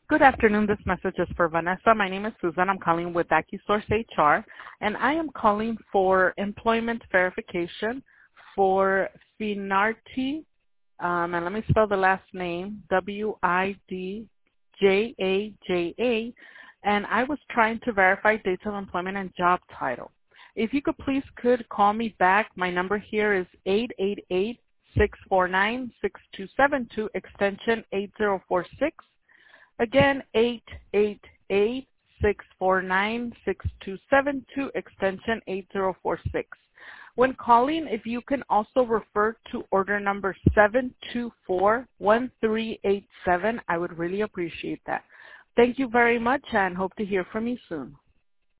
Good afternoon. This message is for Vanessa. My name is Susan. I'm calling with AccuSource HR, and I am calling for employment verification for Finarti, and let me spell the last name, Widjaja, and I was trying to verify dates of employment and job title. If you could call me back. My number here is 888-649-6272, extension 8046. Again, 888-649-6272, extension 8046. When calling, if you can also refer to order number 7241387, I would really appreciate that. Thank you very much and hope to hear from you soon.